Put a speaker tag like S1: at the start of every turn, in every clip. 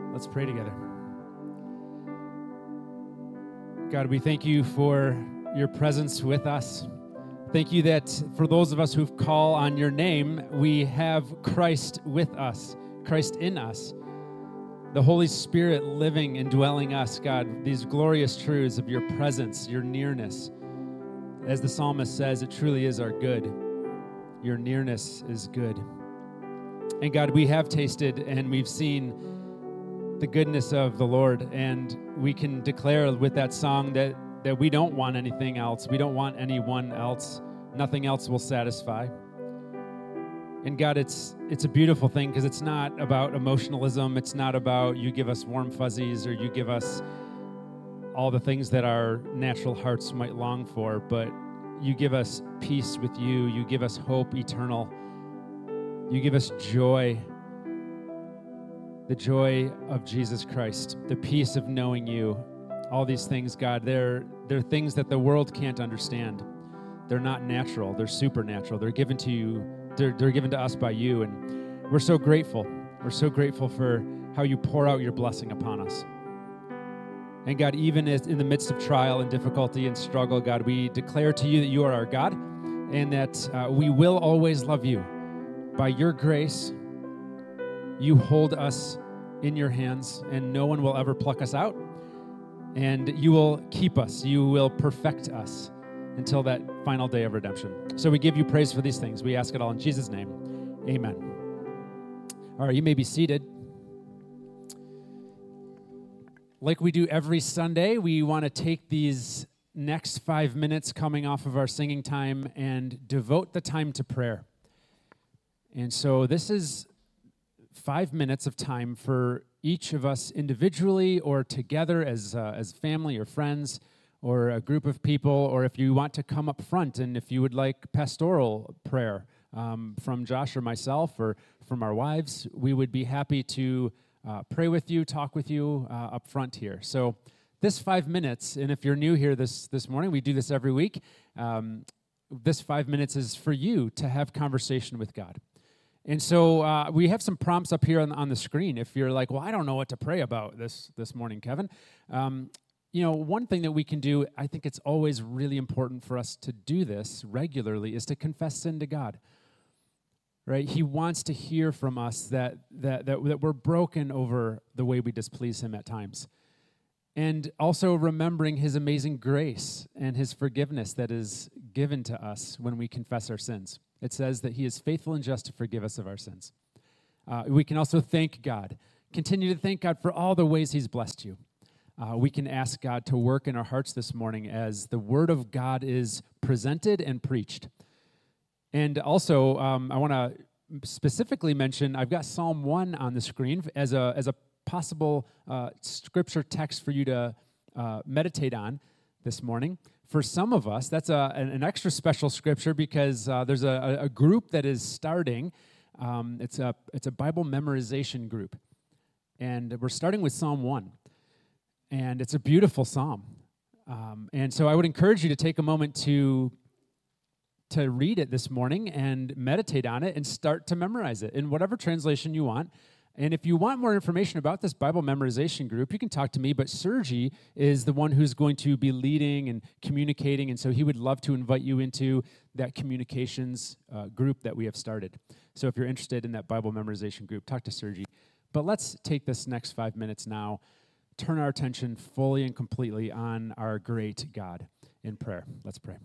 S1: Let's pray together. God, we thank you for your presence with us. Thank you that for those of us who call on your name, we have Christ with us, Christ in us, the Holy Spirit living and dwelling us, God, these glorious truths of your presence, your nearness. As the psalmist says, it truly is our good. Your nearness is good. And God, we have tasted and we've seen the goodness of the Lord, and we can declare with that song that we don't want anything else. We don't want anyone else. Nothing else will satisfy. And God, it's a beautiful thing because it's not about emotionalism. It's not about you give us warm fuzzies or you give us all the things that our natural hearts might long for, but you give us peace with you. You give us hope eternal. You give us joy, the joy of Jesus Christ, the peace of knowing you. All these things, God, they're things that the world can't understand. They're not natural. They're supernatural. They're given to you. They're given to us by you, and we're so grateful. We're so grateful for how you pour out your blessing upon us. And God, even in the midst of trial and difficulty and struggle, God, we declare to you that you are our God and that we will always love you. By your grace, you hold us in your hands, and no one will ever pluck us out. And you will keep us. You will perfect us until that final day of redemption. So we give you praise for these things. We ask it all in Jesus' name. Amen. All right, you may be seated. Like we do every Sunday, we want to take these next 5 minutes coming off of our singing time and devote the time to prayer. And so this is 5 minutes of time for each of us individually or together as family or friends or a group of people, or if you want to come up front and if you would like pastoral prayer from Josh or myself or from our wives, we would be happy to pray with you, talk with you up front here. So this 5 minutes, and if you're new here this morning, we do this every week, this 5 minutes is for you to have conversation with God. And so we have some prompts up here on the screen. If you're like, well, I don't know what to pray about this morning, Kevin. One thing that we can do, I think it's always really important for us to do this regularly, is to confess sin to God. Right? He wants to hear from us that we're broken over the way we displease him at times. And also remembering his amazing grace and his forgiveness that is given to us when we confess our sins. It says that he is faithful and just to forgive us of our sins. We can also thank God. Continue to thank God for all the ways he's blessed you. We can ask God to work in our hearts this morning as the word of God is presented and preached. And also, I want to specifically mention, I've got Psalm 1 on the screen as a possible scripture text for you to meditate on this morning. For some of us, that's an extra special scripture because there's a group that is starting. It's a Bible memorization group. And we're starting with Psalm 1. And it's a beautiful psalm. And so I would encourage you to take a moment to read it this morning and meditate on it and start to memorize it in whatever translation you want. And if you want more information about this Bible memorization group, you can talk to me, but Sergi is the one who's going to be leading and communicating, and so he would love to invite you into that communications group that we have started. So if you're interested in that Bible memorization group, talk to Sergi. But let's take this next 5 minutes now, turn our attention fully and completely on our great God in prayer. Let's pray.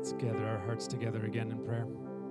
S1: Let's gather our hearts together again in prayer.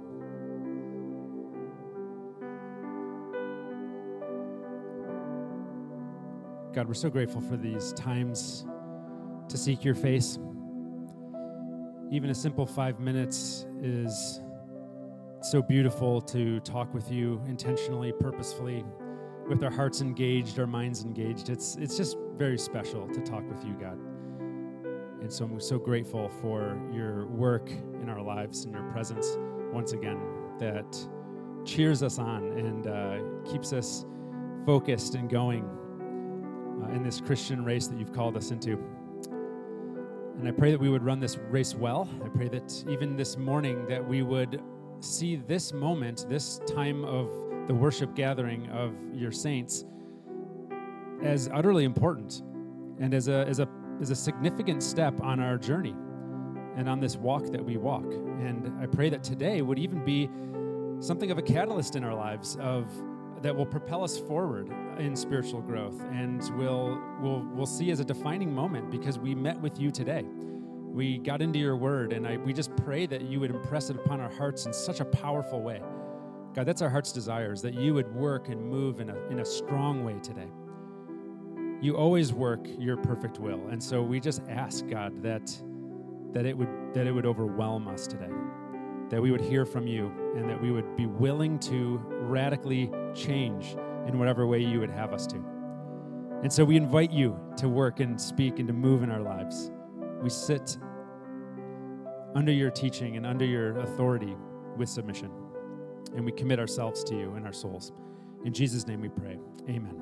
S1: God, we're so grateful for these times to seek your face. Even a simple 5 minutes is so beautiful to talk with you intentionally, purposefully, with our hearts engaged, our minds engaged. It's just very special to talk with you, God. And so I'm so grateful for your work in our lives and your presence once again that cheers us on and keeps us focused and going in this Christian race that you've called us into. And I pray that we would run this race well. I pray that even this morning that we would see this moment, this time of the worship gathering of your saints as utterly important and as a significant step on our journey and on this walk that we walk. And I pray that today would even be something of a catalyst in our lives that will propel us forward in spiritual growth, and we'll see as a defining moment because we met with you today. We got into your word, and we just pray that you would impress it upon our hearts in such a powerful way. God, that's our heart's desires, that you would work and move in a strong way today. You always work your perfect will, and so we just ask, God, that it would overwhelm us today, that we would hear from you, and that we would be willing to radically change in whatever way you would have us to. And so we invite you to work and speak and to move in our lives. We sit under your teaching and under your authority with submission, and we commit ourselves to you and our souls. In Jesus' name we pray. Amen.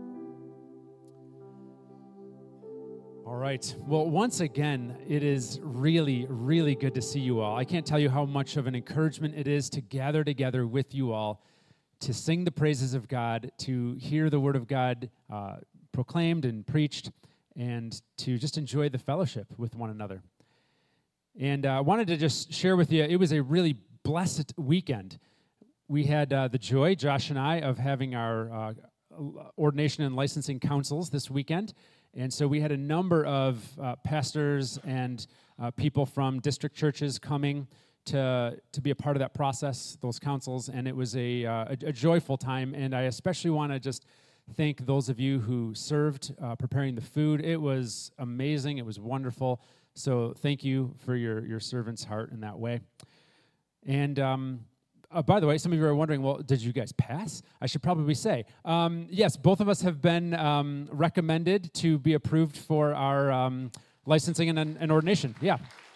S1: All right. Well, once again, it is really, really good to see you all. I can't tell you how much of an encouragement it is to gather together with you all, to sing the praises of God, to hear the word of God proclaimed and preached, and to just enjoy the fellowship with one another. And I wanted to just share with you, it was a really blessed weekend. We had the joy, Josh and I, of having our ordination and licensing councils this weekend. And so we had a number of pastors and people from district churches coming to be a part of that process, those councils, and it was a joyful time. And I especially want to just thank those of you who served preparing the food. It was amazing. It was wonderful. So thank you for your servant's heart in that way. And by the way, some of you are wondering, well, did you guys pass? I should probably say, yes, both of us have been recommended to be approved for our licensing and ordination. Yeah.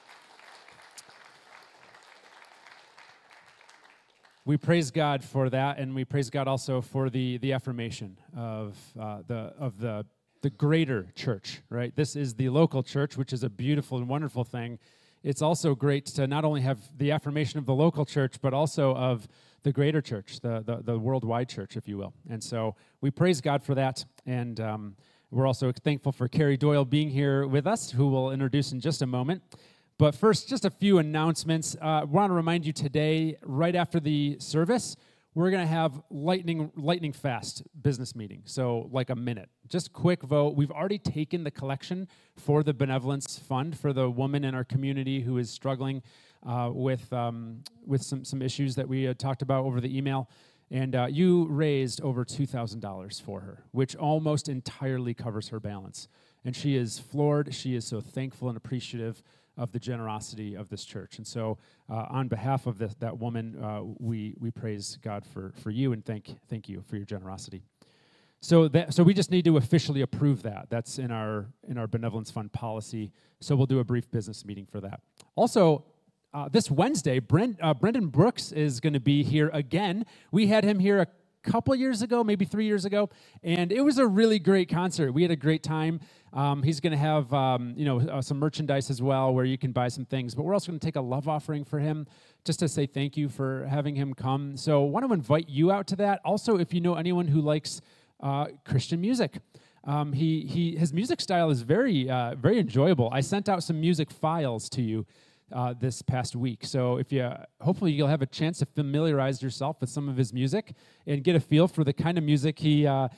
S1: We praise God for that, and we praise God also for the affirmation of the greater church, right? This is the local church, which is a beautiful and wonderful thing. It's also great to not only have the affirmation of the local church, but also of the greater church, the worldwide church, if you will. And so we praise God for that, and we're also thankful for Carrie Doyle being here with us, who we'll introduce in just a moment. But first, just a few announcements. I want to remind you today, right after the service, we're going to have lightning fast business meeting. So like a minute. Just quick vote. We've already taken the collection for the benevolence fund for the woman in our community who is struggling with some issues that we had talked about over the email. And you raised over $2,000 for her, which almost entirely covers her balance. And she is floored. She is so thankful and appreciative of the generosity of this church. And so on behalf of that woman, we praise God for you and thank you for your generosity. So we just need to officially approve that. That's in our benevolence fund policy. So we'll do a brief business meeting for that. Also, this Wednesday, Brendan Brooks is going to be here again. We had him here a couple years ago, maybe 3 years ago, and it was a really great concert. We had a great time. He's going to have some merchandise as well where you can buy some things, but we're also going to take a love offering for him just to say thank you for having him come. So I want to invite you out to that. Also, if you know anyone who likes Christian music, his music style is very enjoyable. I sent out some music files to you this past week. So hopefully you'll have a chance to familiarize yourself with some of his music and get a feel for the kind of music he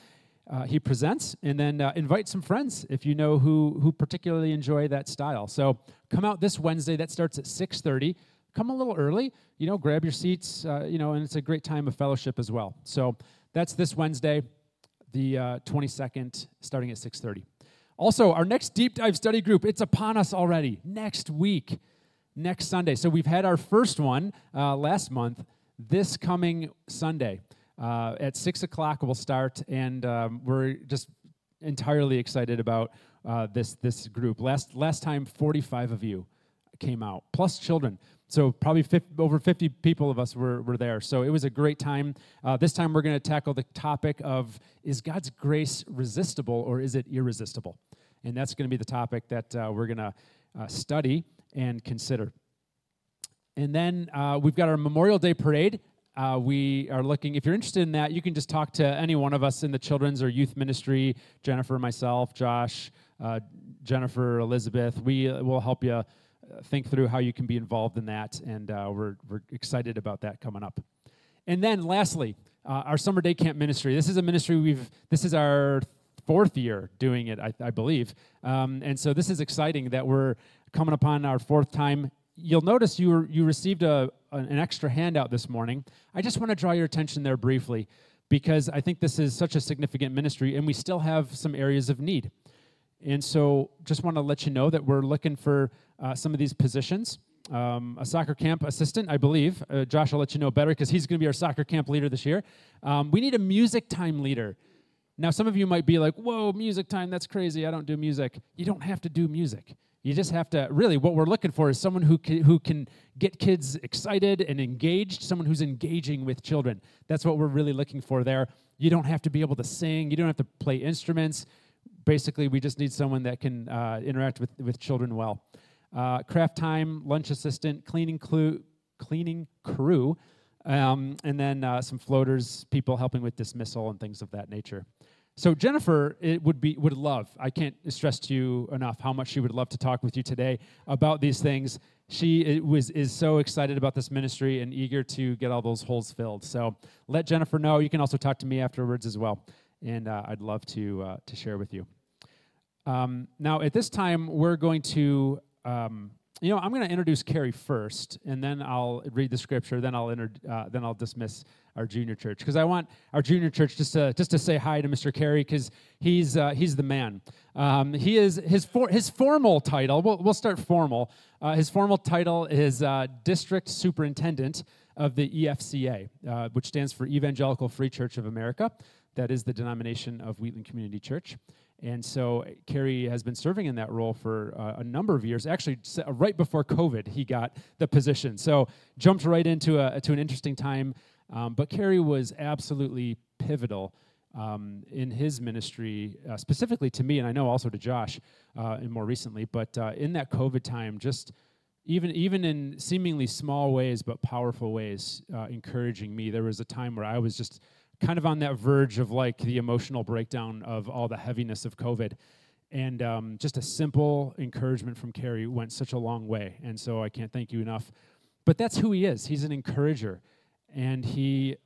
S1: he presents, and then invite some friends if you know who particularly enjoy that style. So come out this Wednesday. That starts at 6:30. Come a little early, grab your seats, and it's a great time of fellowship as well. So that's this Wednesday, the 22nd, starting at 6:30. Also, our next deep dive study group, it's upon us already, next week, next Sunday. So we've had our first one last month. This coming Sunday at 6 o'clock we'll start, and we're just entirely excited about this group. Last time, 45 of you came out, plus children. So probably over 50 people of us were there. So it was a great time. This time we're going to tackle the topic of, is God's grace resistible or is it irresistible? And that's going to be the topic that we're going to study and consider. And then we've got our Memorial Day Parade. We are looking, if you're interested in that, you can just talk to any one of us in the children's or youth ministry, Jennifer, myself, Josh, Jennifer, Elizabeth. We will help you think through how you can be involved in that, and we're excited about that coming up. And then lastly, our Summer Day Camp ministry. This is a ministry this is our 4th year doing it, I believe. And so this is exciting that we're coming upon our 4th time. You'll notice you received an extra handout this morning. I just want to draw your attention there briefly because I think this is such a significant ministry, and we still have some areas of need. And so just want to let you know that we're looking for some of these positions. A soccer camp assistant, I believe. Josh will let you know better because he's going to be our soccer camp leader this year. We need a music time leader. Now, some of you might be like, whoa, music time, that's crazy. I don't do music. You don't have to do music. You just have to, really, what we're looking for is someone who can get kids excited and engaged, someone who's engaging with children. That's what we're really looking for there. You don't have to be able to sing. You don't have to play instruments. Basically, we just need someone that can interact with children well. Craft time, lunch assistant, cleaning crew, and then some floaters, people helping with dismissal and things of that nature. So Jennifer would love, I can't stress to you enough how much she would love to talk with you today about these things. She is so excited about this ministry and eager to get all those holes filled. So let Jennifer know. You can also talk to me afterwards as well, and I'd love to share with you. Now, at this time, we're going to, I'm going to introduce Carrie first, and then I'll read the scripture. Then I'll dismiss our junior church because I want our junior church just to say hi to Mr. Carey because he's the man. He is his formal title. We'll start formal. His formal title is District Superintendent of the EFCA, which stands for Evangelical Free Church of America. That is the denomination of Wheatland Community Church. And so Carrie has been serving in that role for a number of years. Actually, right before COVID, he got the position. So jumped right into an interesting time. But Carrie was absolutely pivotal in his ministry, specifically to me, and I know also to Josh, and more recently. But in that COVID time, just even in seemingly small ways but powerful ways, encouraging me. There was a time where I was just kind of on that verge of like the emotional breakdown of all the heaviness of COVID. And just a simple encouragement from Carrie went such a long way. And so I can't thank you enough. But that's who he is. He's an encourager. And he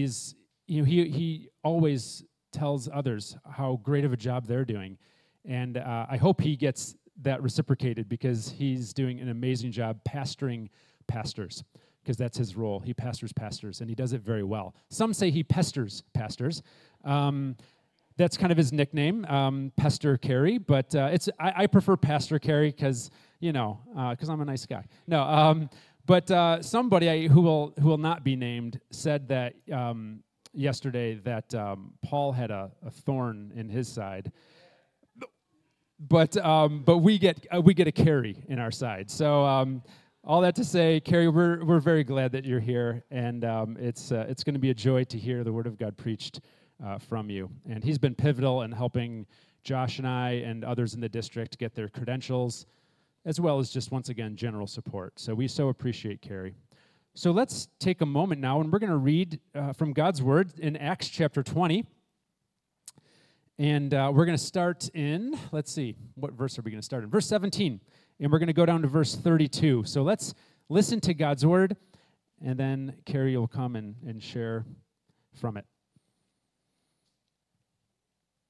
S1: always tells others how great of a job they're doing. And I hope he gets that reciprocated because he's doing an amazing job pastoring pastors. Because that's his role. He pastors pastors, and he does it very well. Some say he pesters pastors. That's kind of his nickname, Pester Carey. But I prefer Pastor Carey because I'm a nice guy. No, but somebody who will not be named said that yesterday that Paul had a thorn in his side. But we get a Carey in our side. So. All that to say, Carrie, we're very glad that you're here, and it's going to be a joy to hear the Word of God preached from you. And he's been pivotal in helping Josh and I and others in the district get their credentials, as well as just, once again, general support. So we so appreciate Carrie. So let's take a moment now, and we're going to read from God's Word in Acts chapter 20. And we're going to start in, let's see, what verse are we going to start in? Verse 17. And we're going to go down to verse 32. So let's listen to God's word, and then Carrie will come and share from it.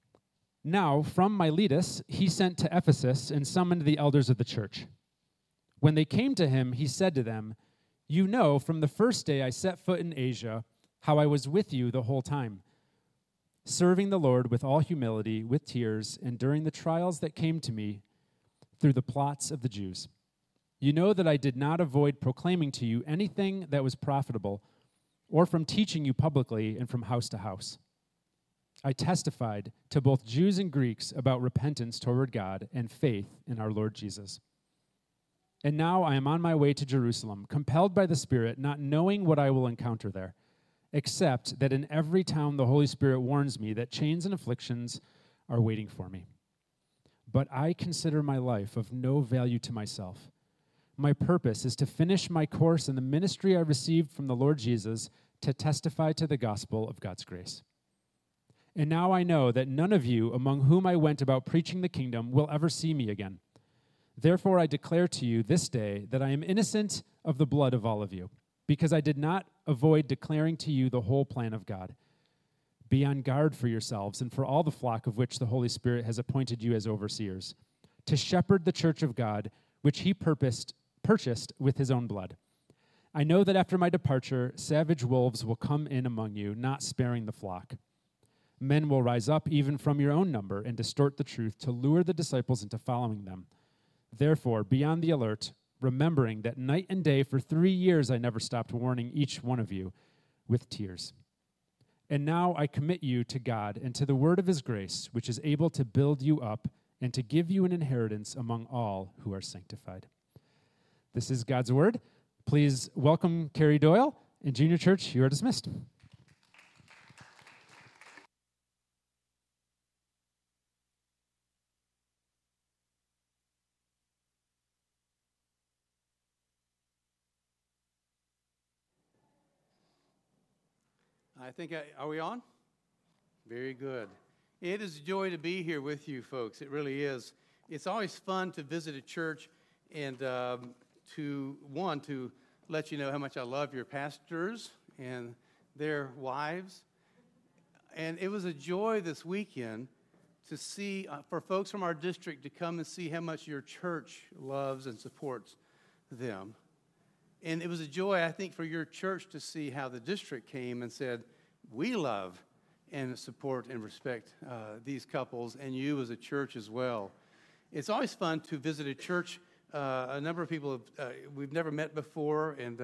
S1: Now, from Miletus, he sent to Ephesus and summoned the elders of the church. When they came to him, he said to them, "You know, from the first day I set foot in Asia, how I was with you the whole time, serving the Lord with all humility, with tears, and during the trials that came to me through the plots of the Jews. You know that I did not avoid proclaiming to you anything that was profitable, or from teaching you publicly and from house to house. I testified to both Jews and Greeks about repentance toward God and faith in our Lord Jesus. And now I am on my way to Jerusalem, compelled by the Spirit, not knowing what I will encounter there, except that in every town the Holy Spirit warns me that chains and afflictions are waiting for me. But I consider my life of no value to myself. My purpose is to finish my course in the ministry I received from the Lord Jesus to testify to the gospel of God's grace. And now I know that none of you among whom I went about preaching the kingdom will ever see me again. Therefore I declare to you this day that I am innocent of the blood of all of you, because I did not avoid declaring to you the whole plan of God. Be on guard for yourselves and for all the flock of which the Holy Spirit has appointed you as overseers, to shepherd the church of God, which he purchased with his own blood. I know that after my departure, savage wolves will come in among you, not sparing the flock. Men will rise up even from your own number and distort the truth to lure the disciples into following them. Therefore, be on the alert, remembering that night and day for 3 years I never stopped warning each one of you with tears. And now I commit you to God and to the word of his grace, which is able to build you up and to give you an inheritance among all who are sanctified." This is God's word. Please welcome Carrie Doyle and Junior Church. You are dismissed.
S2: Are we on? Very good. It is a joy to be here with you folks. It really is. It's always fun to visit a church and to let you know how much I love your pastors and their wives. And it was a joy this weekend to see, for folks from our district to come and see how much your church loves and supports them. And it was a joy, I think, for your church to see how the district came and said, we love and support and respect these couples and you as a church as well. It's always fun to visit a church. A number of people we've never met before, and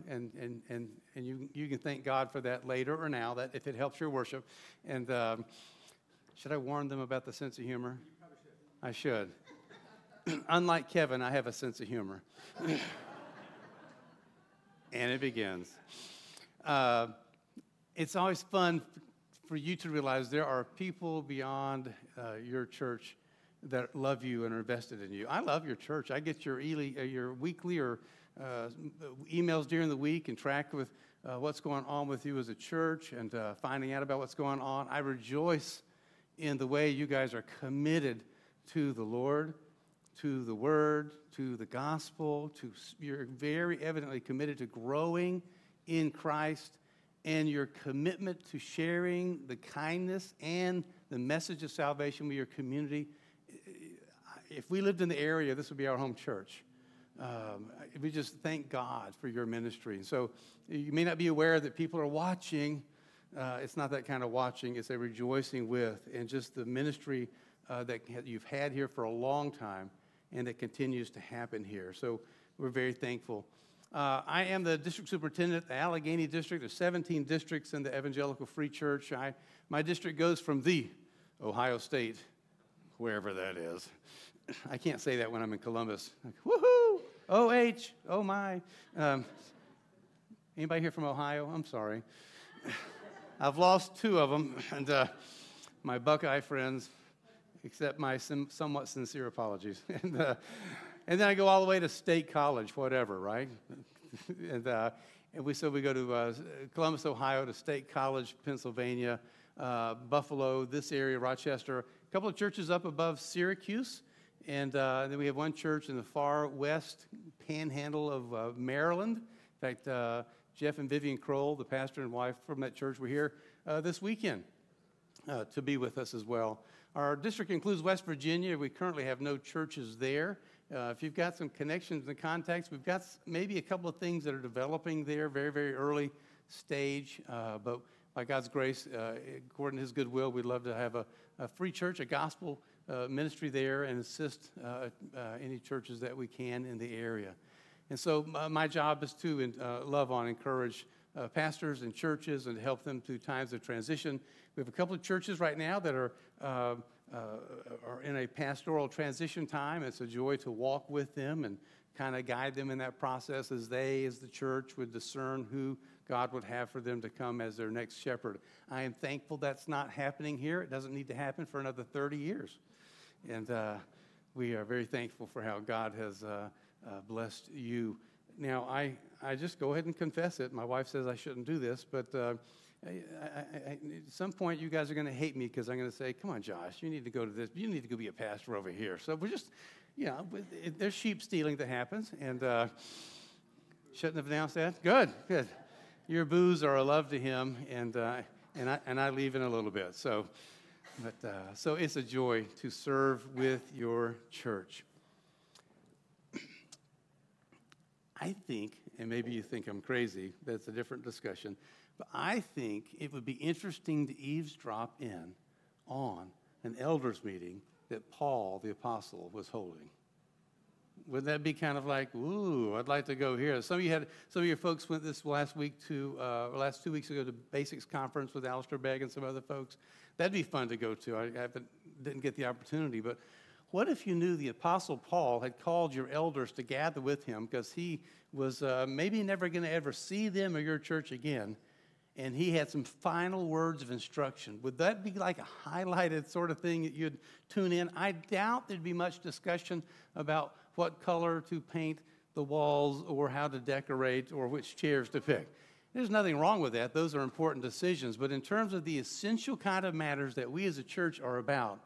S2: you can thank God for that later or now, that if it helps your worship. And should I warn them about the sense of humor? You probably should. I should. Unlike Kevin, I have a sense of humor. And it begins. It's always fun for you to realize there are people beyond your church that love you and are invested in you. I love your church. I get your weekly or emails during the week and track with what's going on with you as a church and finding out about what's going on. I rejoice in the way you guys are committed to the Lord, to the Word, to the gospel. You're very evidently committed to growing in Christ, and your commitment to sharing the kindness and the message of salvation with your community. If we lived in the area, this would be our home church. We just thank God for your ministry. So you may not be aware that people are watching. It's not that kind of watching. It's a rejoicing with, and just the ministry that you've had here for a long time and that continues to happen here. So we're very thankful. I am the district superintendent of the Allegheny District. There's 17 districts in the Evangelical Free Church. My district goes from the Ohio State, wherever that is. I can't say that when I'm in Columbus. Like, woohoo! O-H, oh my. Anybody here from Ohio? I'm sorry. I've lost 2 of them, and my Buckeye friends, accept my somewhat sincere apologies. And then I go all the way to State College, whatever, right? and we go to Columbus, Ohio, to State College, Pennsylvania, Buffalo, this area, Rochester, a couple of churches up above Syracuse, and then we have one church in the far west panhandle of Maryland. In fact, Jeff and Vivian Kroll, the pastor and wife from that church, were here this weekend to be with us as well. Our district includes West Virginia. We currently have no churches there. If you've got some connections and contacts, we've got maybe a couple of things that are developing there, very, very early stage. But by God's grace, according to His goodwill, we'd love to have a free church, a gospel ministry there, and assist any churches that we can in the area. And so my job is to love on, encourage pastors and churches and help them through times of transition. We have a couple of churches right now that are in a pastoral transition time. It's a joy to walk with them and kind of guide them in that process as they, as the church, would discern who God would have for them to come as their next shepherd. I am thankful that's not happening here. It doesn't need to happen for another 30 years. And we are very thankful for how God has blessed you. Now, I just go ahead and confess it. My wife says I shouldn't do this, but at some point you guys are going to hate me because I'm going to say, come on, Josh, you need to go to this. You need to go be a pastor over here. So we're just, there's sheep stealing that happens. And shouldn't have announced that? Good. Your boos are a love to him, and I leave in a little bit. So it's a joy to serve with your church. I think, and maybe you think I'm crazy, that's a different discussion, but I think it would be interesting to eavesdrop in on an elders meeting that Paul the apostle was holding. Would that be kind of like, ooh, I'd like to go here? Some of your folks went this last 2 weeks ago to Basics Conference with Alistair Begg and some other folks. That'd be fun to go to. I didn't get the opportunity, but what if you knew the Apostle Paul had called your elders to gather with him because he was maybe never going to ever see them or your church again, and he had some final words of instruction? Would that be like a highlighted sort of thing that you'd tune in? I doubt there'd be much discussion about what color to paint the walls or how to decorate or which chairs to pick. There's nothing wrong with that. Those are important decisions. But in terms of the essential kind of matters that we as a church are about,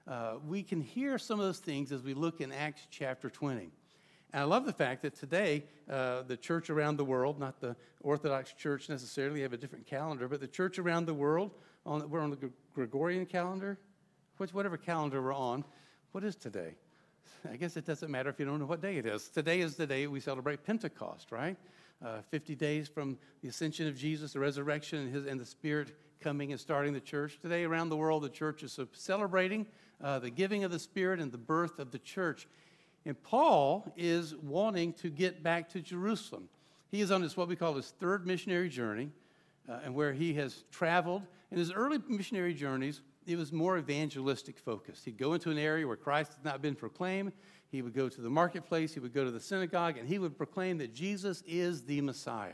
S2: we can hear some of those things as we look in Acts chapter 20. And I love the fact that today, the church around the world, not the Orthodox church necessarily, have a different calendar, but the church around the world, we're on the Gregorian calendar, whatever calendar we're on. What is today? I guess it doesn't matter if you don't know what day it is. Today is the day we celebrate Pentecost, right? 50 days from the ascension of Jesus, the resurrection, and the Spirit coming and starting the church. Today around the world, the church is celebrating the giving of the Spirit and the birth of the church. And Paul is wanting to get back to Jerusalem. He is on what we call his third missionary journey, and where he has traveled. In his early missionary journeys, it was more evangelistic focused. He'd go into an area where Christ had not been proclaimed. He would go to the marketplace. He would go to the synagogue, and he would proclaim that Jesus is the Messiah.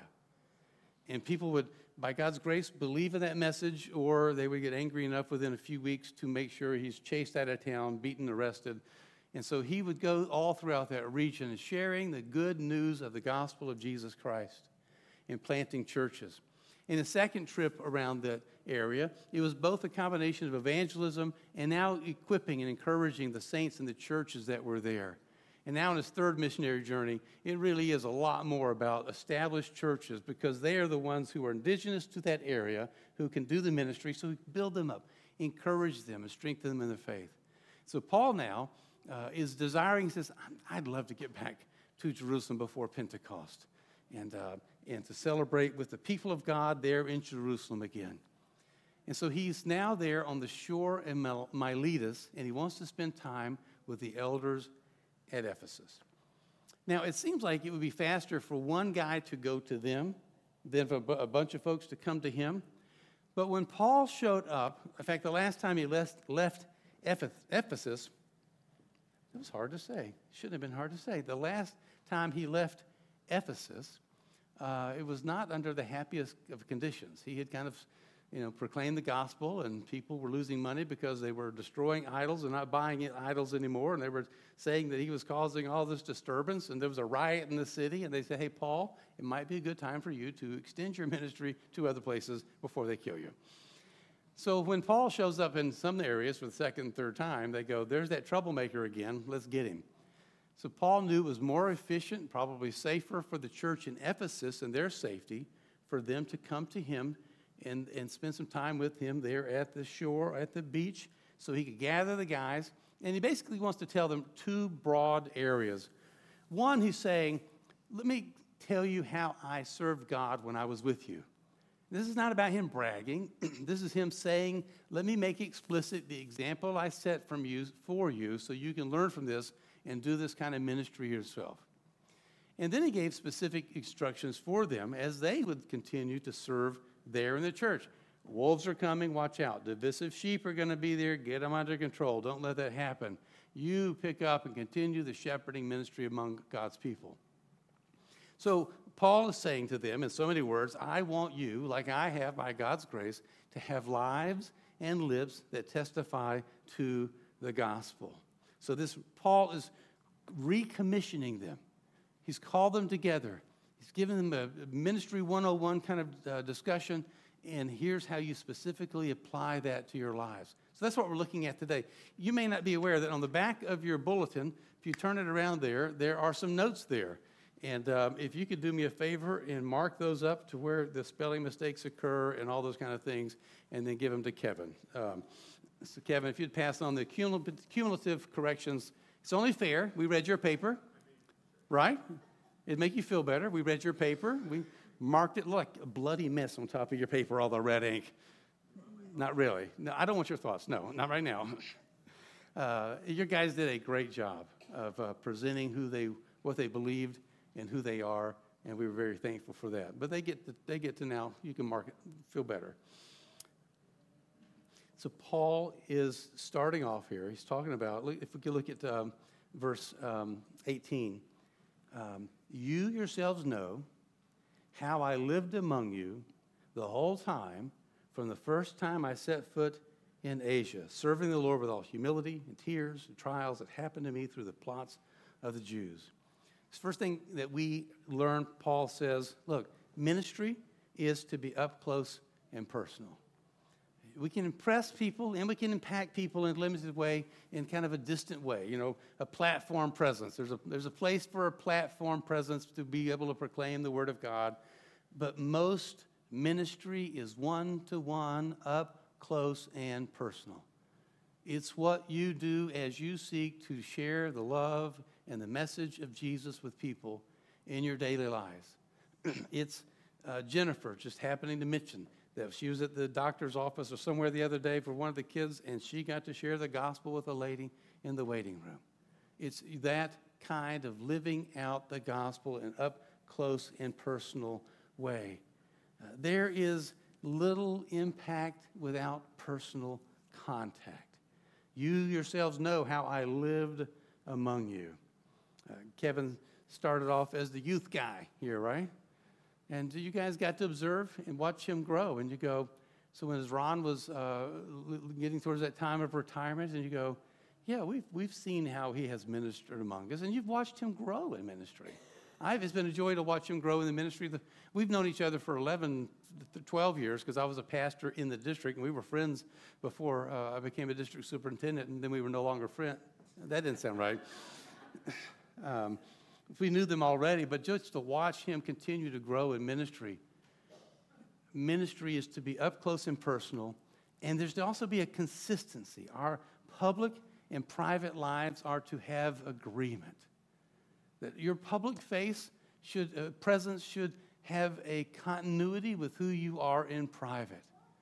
S2: And people would, by God's grace, believe in that message, or they would get angry enough within a few weeks to make sure he's chased out of town, beaten, arrested. And so he would go all throughout that region and sharing the good news of the gospel of Jesus Christ and planting churches. In the second trip around that area, it was both a combination of evangelism and now equipping and encouraging the saints and the churches that were there. And now in his third missionary journey, it really is a lot more about established churches because they are the ones who are indigenous to that area who can do the ministry, so we build them up, encourage them, and strengthen them in the faith. So Paul now is desiring, he says, I'd love to get back to Jerusalem before Pentecost and to celebrate with the people of God there in Jerusalem again. And so he's now there on the shore in Miletus, and he wants to spend time with the elders at Ephesus. Now, it seems like it would be faster for one guy to go to them than for a bunch of folks to come to him. But when Paul showed up, in fact, the last time he left Ephesus, it was hard to say. Shouldn't have been hard to say. The last time he left Ephesus, it was not under the happiest of conditions. He had kind of, proclaimed the gospel, and people were losing money because they were destroying idols and not buying idols anymore. And they were saying that he was causing all this disturbance, and there was a riot in the city. And they said, hey, Paul, it might be a good time for you to extend your ministry to other places before they kill you. So when Paul shows up in some areas for the second and third time, they go, there's that troublemaker again. Let's get him. So Paul knew it was more efficient, probably safer for the church in Ephesus and their safety for them to come to him and spend some time with him there at the shore, at the beach, so he could gather the guys, and he basically wants to tell them two broad areas. One, he's saying, let me tell you how I served God when I was with you. This is not about him bragging. This is him saying, let me make explicit the example I set for you so you can learn from this and do this kind of ministry yourself. And then he gave specific instructions for them as they would continue to serve there in the church. Wolves are coming, watch out. Divisive sheep are going to be there, get them under control. Don't let that happen. You pick up and continue the shepherding ministry among God's people. So Paul is saying to them in so many words, I want you, like I have by God's grace, to have lives and lips that testify to the gospel. So Paul is recommissioning them. He's called them together. He's given them a ministry 101 kind of discussion, and here's how you specifically apply that to your lives. So that's what we're looking at today. You may not be aware that on the back of your bulletin, if you turn it around there are some notes there. And if you could do me a favor and mark those up to where the spelling mistakes occur and all those kind of things, and then give them to Kevin. So Kevin, if you'd pass on the cumulative corrections, it's only fair. We read your paper, right? It'd make you feel better. We read your paper. We marked it like a bloody mess on top of your paper, all the red ink. Not really. No, I don't want your thoughts. No, not right now. Your guys did a great job of presenting what they believed and who they are, and we were very thankful for that. But they get to now, you can mark it, feel better. So Paul is starting off here. He's talking about, if we could look at verse 18. You yourselves know how I lived among you the whole time, from the first time I set foot in Asia, serving the Lord with all humility and tears and trials that happened to me through the plots of the Jews. This first thing that we learn, Paul says, look, ministry is to be up close and personal. We can impress people and we can impact people in a limited way, in kind of a distant way, a platform presence. There's a place for a platform presence to be able to proclaim the Word of God, but most ministry is one-to-one, up close and personal. It's what you do as you seek to share the love and the message of Jesus with people in your daily lives. It's Jennifer just happening to mention that she was at the doctor's office or somewhere the other day for one of the kids, and she got to share the gospel with a lady in the waiting room. It's that kind of living out the gospel in up close and personal way. There is little impact without personal contact. You yourselves know how I lived among you. Kevin started off as the youth guy here, right? And you guys got to observe and watch him grow. And you go, so when Ron was getting towards that time of retirement, and you go, yeah, we've seen how he has ministered among us. And you've watched him grow in ministry. It's been a joy to watch him grow in the ministry. We've known each other for 11 to 12 years because I was a pastor in the district, and we were friends before I became a district superintendent, and then we were no longer friends. That didn't sound right. We knew them already, but just to watch him continue to grow in ministry. Ministry is to be up close and personal, and there's to also be a consistency. Our public and private lives are to have agreement. That your public presence should have a continuity with who you are in private.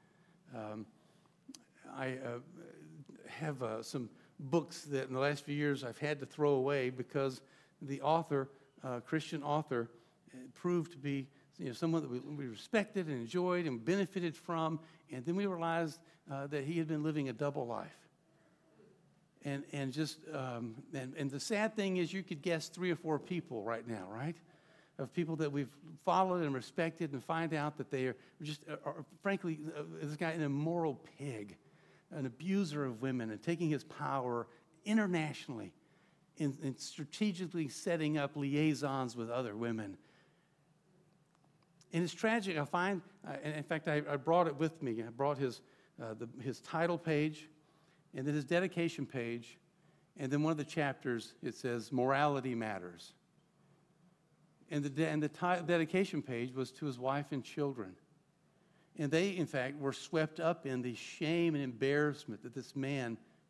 S2: I have some books that in the last few years I've had to throw away because the author, Christian author, proved to be someone that we respected and enjoyed and benefited from, and then we realized that he had been living a double life. And the sad thing is you could guess 3 or 4 people right now, right? Of people that we've followed and respected and find out that they are just, frankly, this guy, an immoral pig, an abuser of women, and taking his power internationally and strategically setting up liaisons with other women. And it's tragic. I find, and in fact, I brought it with me. I brought his title page, and then his dedication page, and then one of the chapters, it says, Morality Matters. And the dedication page was to his wife and children. And they, in fact, were swept up in the shame and embarrassment that this man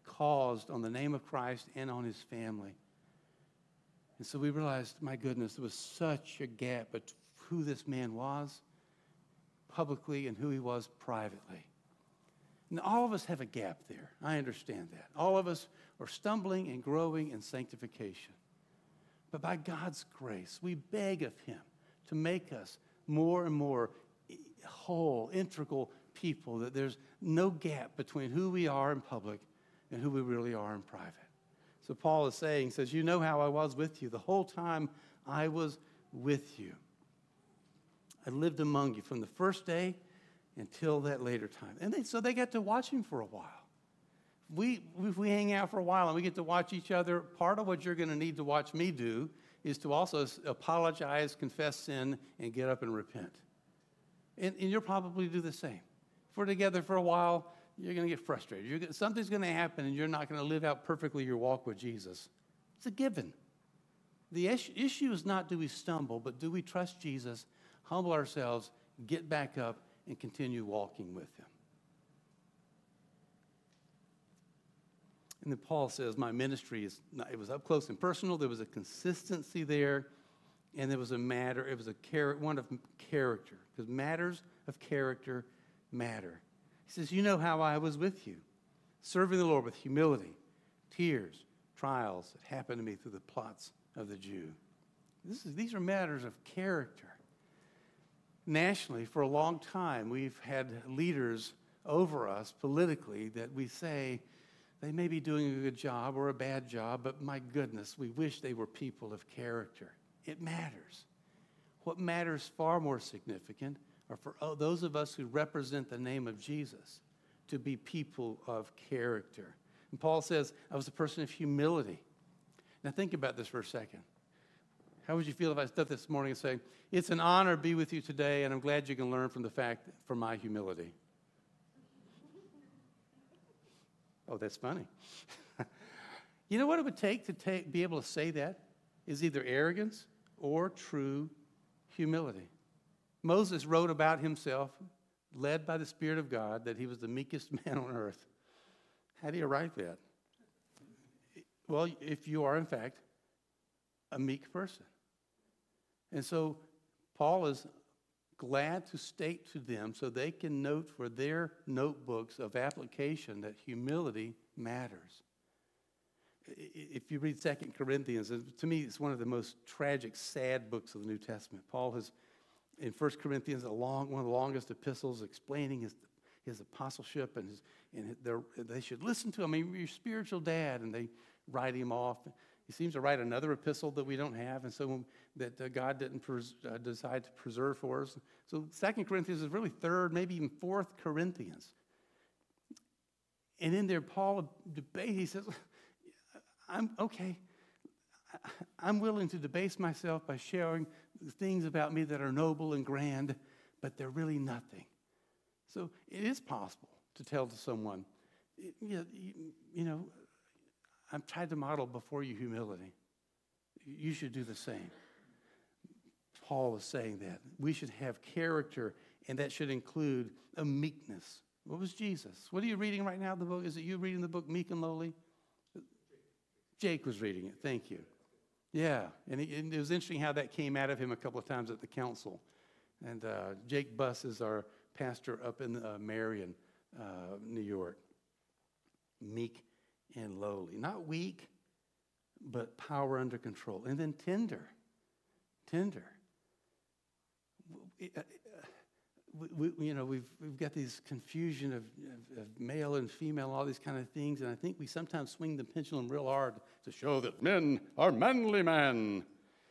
S2: caused on the name of Christ and on his family. And so we realized, my goodness, there was such a gap between who this man was publicly and who he was privately. And all of us have a gap there. I understand that. All of us are stumbling and growing in sanctification. But by God's grace, we beg of him to make us more and more whole, integral people, that there's no gap between who we are in public and who we really are in private. So Paul is saying, says, you know how I was with you the whole time I was with you. I lived among you from the first day until that later time. And so they got to watch him for a while. If we hang out for a while and we get to watch each other, part of what you're going to need to watch me do is to also apologize, confess sin, and get up and repent. And you'll probably do the same. If we're together for a while, you're going to get frustrated. Something's going to happen, and you're not going to live out perfectly your walk with Jesus. It's a given. The issue is not do we stumble, but do we trust Jesus, humble ourselves, get back up, and continue walking with him. And then Paul says, my ministry it was up close and personal. There was a consistency there, and there was a matter. It was one of character, because matters of character matter. He says, you know how I was with you, serving the Lord with humility, tears, trials that happened to me through the plots of the Jew. These are matters of character. Nationally, for a long time, we've had leaders over us politically that we say they may be doing a good job or a bad job, but my goodness, we wish they were people of character. It matters. What matters far more significant are for those of us who represent the name of Jesus to be people of character. And Paul says, I was a person of humility. Now think about this for a second. How would you feel if I stood this morning and say, it's an honor to be with you today, and I'm glad you can learn from my humility. Oh, that's funny. You know what it would take to be able to say that is either arrogance or true humility. Moses wrote about himself, led by the Spirit of God, that he was the meekest man on earth. How do you write that? Well, if you are, in fact, a meek person. And so Paul is glad to state to them so they can note for their notebooks of application that humility matters. If you read 2 Corinthians, to me it's one of the most tragic, sad books of the New Testament. Paul has, in 1 Corinthians, one of the longest epistles explaining his apostleship, and they should listen to him. I mean, your spiritual dad, and they write him off. He seems to write another epistle that we don't have, and so that God didn't decide to preserve for us. So 2 Corinthians is really 3rd, maybe even 4th Corinthians. And in there, Paul debate. He says, I'm willing to debase myself by sharing things about me that are noble and grand, but they're really nothing. So it is possible to tell to someone, you know, I've tried to model before you humility. You should do the same. Paul was saying that. We should have character, and that should include a meekness. What was Jesus? What are you reading right now in the book? Is it you reading the book Meek and Lowly? Jake was reading it. Thank you. Yeah, and it was interesting how that came out of him a couple of times at the council. And Jake Buss is our pastor up in Marion, New York. Meek and lowly. Not weak, but power under control. And then tender. We've got this confusion of male and female, all these kind of things, and I think we sometimes swing the pendulum real hard to show that men are manly men.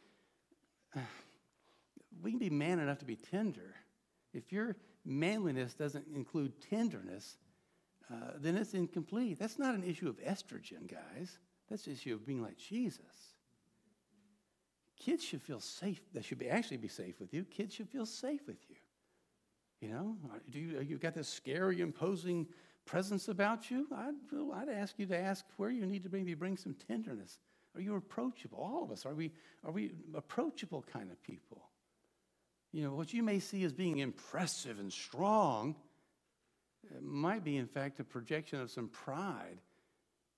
S2: We can be man enough to be tender. If your manliness doesn't include tenderness, then it's incomplete. That's not an issue of estrogen, guys. That's an issue of being like Jesus. Kids should feel safe. They should actually be safe with you. Kids should feel safe with you. You know, you've got this scary, imposing presence about you. I'd ask you to ask where you need to maybe bring some tenderness. Are you approachable? All of us. Are we approachable kind of people? You know, what you may see as being impressive and strong might be, in fact, a projection of some pride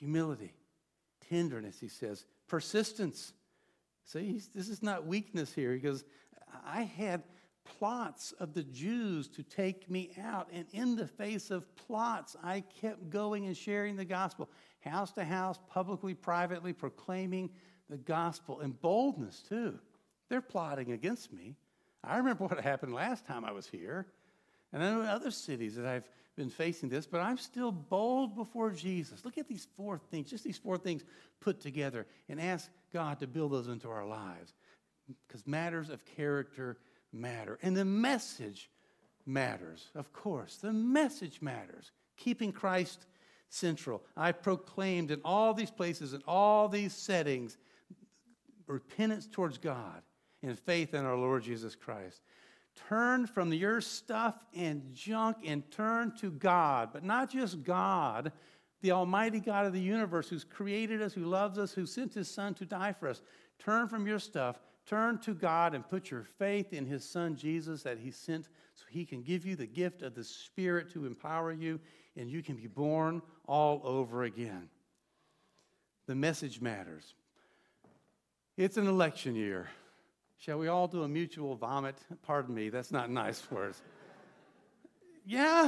S2: humility, tenderness, he says, persistence. See, this is not weakness here. He goes, I had plots of the Jews to take me out, and in the face of plots, I kept going and sharing the gospel, house to house, publicly, privately, proclaiming the gospel, and boldness too. They're plotting against me. I remember what happened last time I was here, and I know in other cities that I've been facing this, but I'm still bold before Jesus. Look at these four things, just these four things put together, and ask God to build those into our lives, because matters of character matter. And the message matters, of course. The message matters. Keeping Christ central. I proclaimed in all these places, in all these settings, repentance towards God and faith in our Lord Jesus Christ. Turn from your stuff and junk and turn to God, but not just God, the almighty God of the universe who's created us, who loves us, who sent his son to die for us. Turn from your stuff, turn to God, and put your faith in his son Jesus that he sent so he can give you the gift of the Spirit to empower you, and you can be born all over again. The message matters. It's an election year. Shall we all do a mutual vomit? Pardon me, that's not nice for us. Yeah.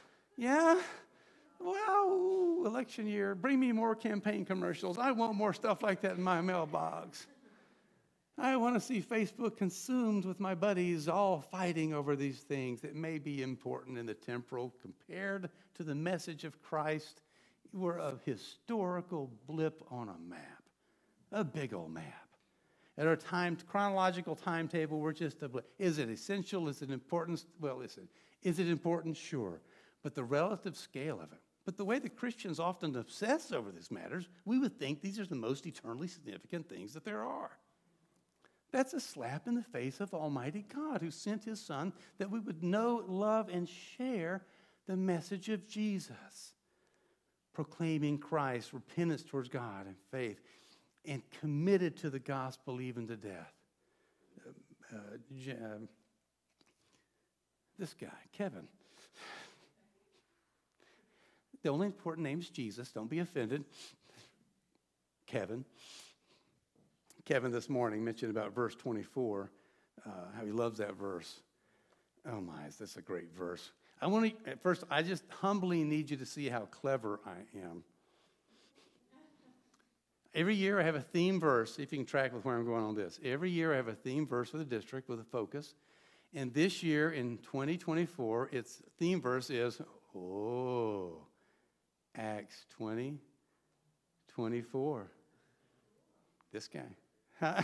S2: Well, election year, bring me more campaign commercials. I want more stuff like that in my mailbox. I want to see Facebook consumed with my buddies all fighting over these things that may be important in the temporal compared to the message of Christ. We're a historical blip on a map, a big old map. At our chronological timetable, we're just a blip. Is it essential? Is it important? Well, listen, is it important? Sure. But the relative scale of it. But the way that Christians often obsess over these matters, we would think these are the most eternally significant things that there are. That's a slap in the face of Almighty God who sent his Son that we would know, love, and share the message of Jesus. Proclaiming Christ, repentance towards God, and faith, and committed to the gospel even to death. This guy, Kevin. The only important name is Jesus. Don't be offended. Kevin this morning mentioned about verse 24, how he loves that verse. Oh my, that's a great verse. I just humbly need you to see how clever I am. Every year I have a theme verse, see if you can track with where I'm going on this. Every year I have a theme verse for the district with a focus. And this year in 2024, its theme verse is, Acts 20:24. This guy.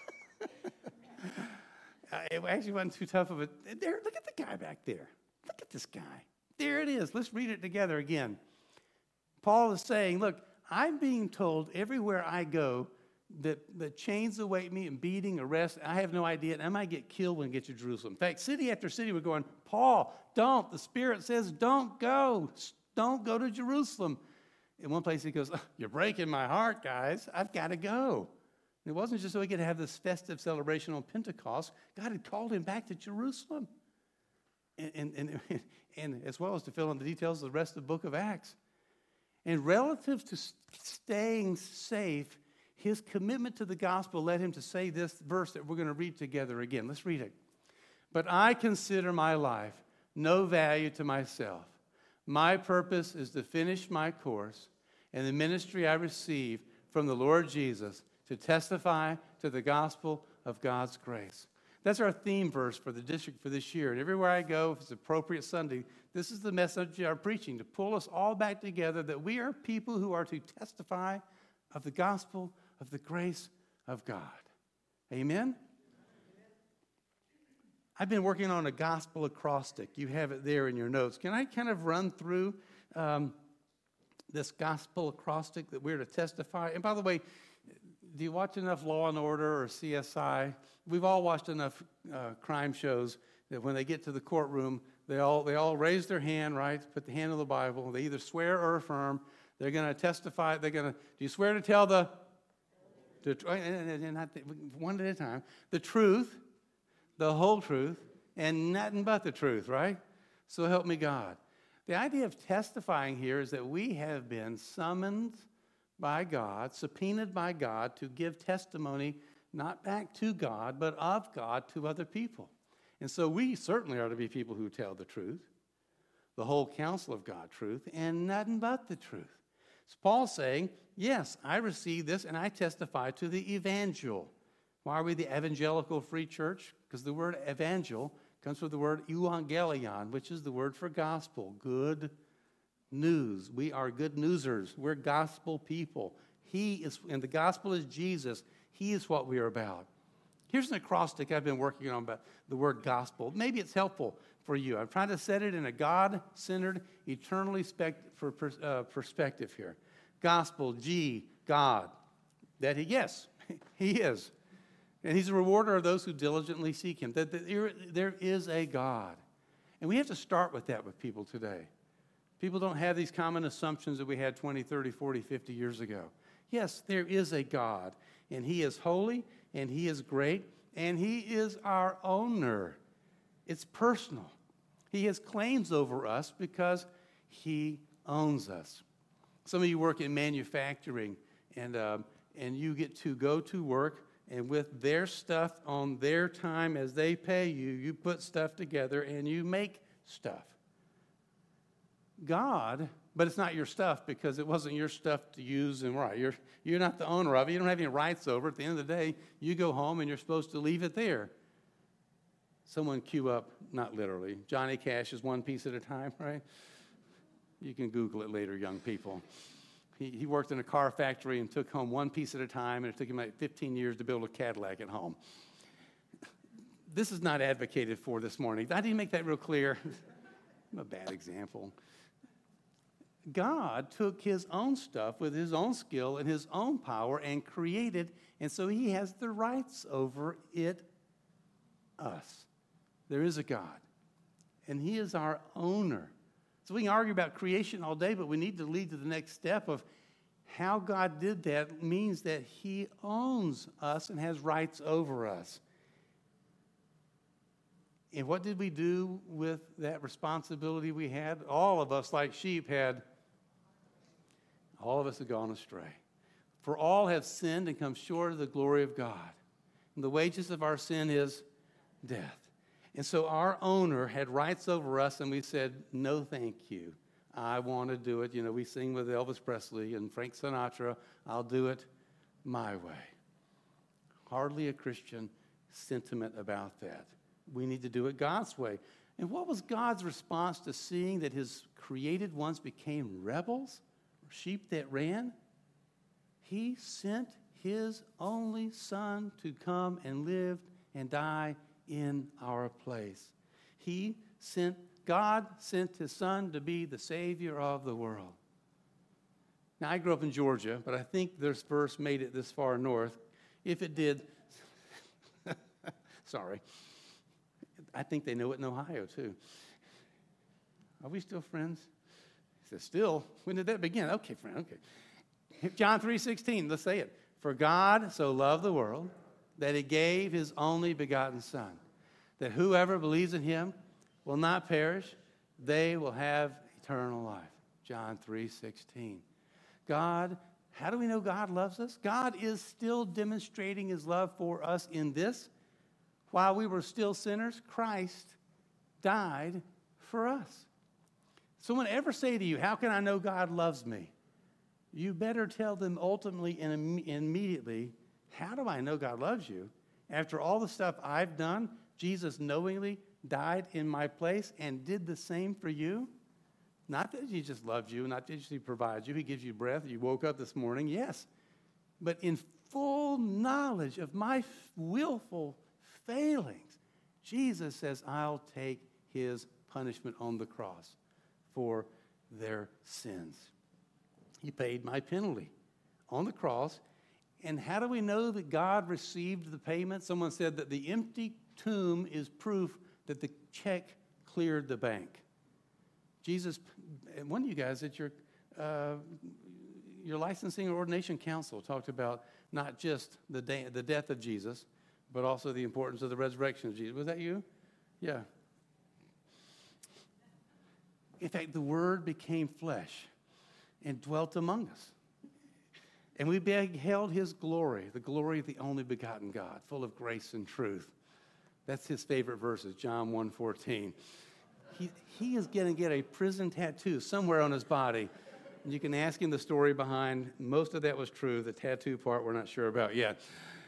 S2: It actually wasn't too tough of a... There, look at the guy back there. Look at this guy. There it is. Let's read it together again. Paul is saying, look, I'm being told everywhere I go that the chains await me and beating, arrest. I have no idea. And I might get killed when I get to Jerusalem. In fact, city after city we're going, Paul, don't. The Spirit says, don't go. Don't go to Jerusalem. In one place he goes, you're breaking my heart, guys. I've got to go. And it wasn't just so he could have this festive celebration on Pentecost. God had called him back to Jerusalem. And as well as to fill in the details of the rest of the book of Acts. And relative to staying safe, his commitment to the gospel led him to say this verse that we're going to read together again. Let's read it. But I consider my life no value to myself. My purpose is to finish my course and the ministry I receive from the Lord Jesus to testify to the gospel of God's grace. That's our theme verse for the district for this year. And everywhere I go, if it's appropriate Sunday, this is the message I'm preaching, to pull us all back together that we are people who are to testify of the gospel of the grace of God. Amen? I've been working on a gospel acrostic. You have it there in your notes. Can I kind of run through this gospel acrostic that we're to testify? And by the way, do you watch enough Law & Order or CSI? We've all watched enough crime shows that when they get to the courtroom, they all raise their hand, right? Put the hand on the Bible. They either swear or affirm. They're going to testify. Do you swear to tell one at a time, the truth, the whole truth, and nothing but the truth, right? So help me God. The idea of testifying here is that we have been summoned by God, subpoenaed by God to give testimony not back to God, but of God to other people. And so we certainly are to be people who tell the truth, the whole counsel of God truth, and nothing but the truth. So Paul's saying, yes, I received this and I testify to the evangel. Why are we the evangelical free church? Because the word evangel comes from the word euangelion, which is the word for gospel, good news. We are good newsers. We're gospel people. And the gospel is Jesus. He is what we are about. Here's an acrostic I've been working on about the word gospel. Maybe it's helpful for you. I'm trying to set it in a God-centered, eternally perspective here. Gospel, G, God. Yes, he is. And he's a rewarder of those who diligently seek him. That there is a God. And we have to start with that with people today. People don't have these common assumptions that we had 20, 30, 40, 50 years ago. Yes, there is a God. And he is holy, and he is great, and he is our owner. It's personal. He has claims over us because he owns us. Some of you work in manufacturing, and you get to go to work, and with their stuff on their time as they pay you, you put stuff together and you make stuff. God, but it's not your stuff because it wasn't your stuff to use and right. You're not the owner of it. You don't have any rights over it. At the end of the day, you go home and you're supposed to leave it there. Someone cue up, not literally, Johnny Cash is one piece at a time, right? You can Google it later, young people. He worked in a car factory and took home one piece at a time, and it took him like 15 years to build a Cadillac at home. This is not advocated for this morning. I didn't make that real clear. I'm a bad example. God took his own stuff with his own skill and his own power and created, and so he has the rights over it, us. There is a God, and he is our owner. So we can argue about creation all day, but we need to lead to the next step of how God did that means that he owns us and has rights over us. And what did we do with that responsibility we had? All of us, like sheep, all of us have gone astray. For all have sinned and come short of the glory of God. And the wages of our sin is death. And so our owner had rights over us, and we said, no, thank you. I want to do it. You know, we sing with Elvis Presley and Frank Sinatra, I'll do it my way. Hardly a Christian sentiment about that. We need to do it God's way. And what was God's response to seeing that his created ones became rebels, or sheep that ran? He sent his only son to come and live and die in our place. God sent his son to be the Savior of the world. Now, I grew up in Georgia, but I think this verse made it this far north. If it did, sorry. I think they know it in Ohio, too. Are we still friends? He says, still? When did that begin? Okay, friend, okay. John 3:16, let's say it. For God so loved the world that he gave his only begotten Son, that whoever believes in him will not perish, they will have eternal life. John 3:16. God, how do we know God loves us? God is still demonstrating his love for us in this. While we were still sinners, Christ died for us. Someone ever say to you, how can I know God loves me? You better tell them ultimately and immediately, how do I know God loves you? After all the stuff I've done, Jesus knowingly died in my place and did the same for you. Not that he just loves you, not that he provides you, he gives you breath, you woke up this morning, yes. But in full knowledge of my willful failings, Jesus says, I'll take his punishment on the cross for their sins. He paid my penalty on the cross. And how do we know that God received the payment? Someone said that the empty tomb is proof that the check cleared the bank. Jesus, and one of you guys at your licensing or ordination council talked about not just the death of Jesus, but also the importance of the resurrection of Jesus. Was that you? Yeah. In fact, the Word became flesh and dwelt among us. And we beheld his glory, the glory of the only begotten God, full of grace and truth. That's his favorite verses, John 1:14. He is going to get a prison tattoo somewhere on his body. And you can ask him the story behind. Most of that was true. The tattoo part we're not sure about yet.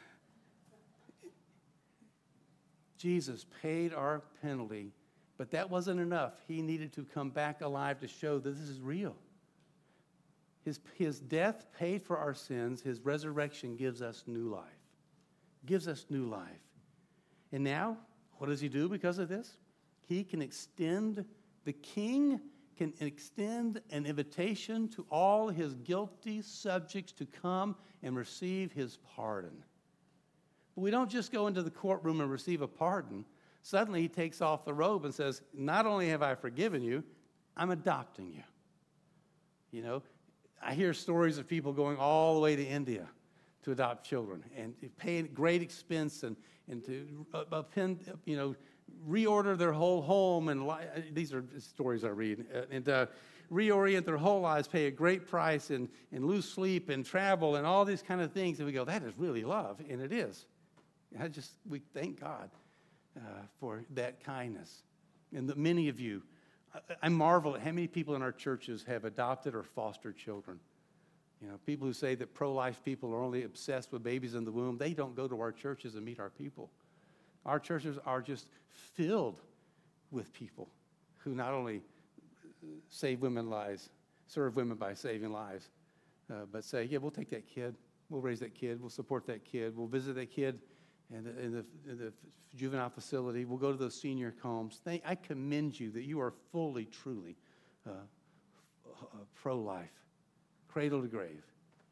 S2: Jesus paid our penalty, but that wasn't enough. He needed to come back alive to show that this is real. His death paid for our sins. His resurrection gives us new life. Gives us new life. And now, what does he do because of this? He can extend, the king can extend an invitation to all his guilty subjects to come and receive his pardon. But we don't just go into the courtroom and receive a pardon. Suddenly he takes off the robe and says, not only have I forgiven you, I'm adopting you. You know, I hear stories of people going all the way to India to adopt children and pay great expense and to reorder their whole home. And these are stories I read. Reorient their whole lives, pay a great price and lose sleep and travel and all these kind of things. And we go, that is really love. And it is. We thank God for that kindness. And that many of you, I marvel at how many people in our churches have adopted or fostered children. You know, people who say that pro-life people are only obsessed with babies in the womb, they don't go to our churches and meet our people. Our churches are just filled with people who not only save women's lives, serve women by saving lives, but say, yeah, we'll take that kid, we'll raise that kid, we'll support that kid, we'll visit that kid in the juvenile facility, we'll go to those senior homes. I commend you that you are fully, truly pro-life, cradle to grave.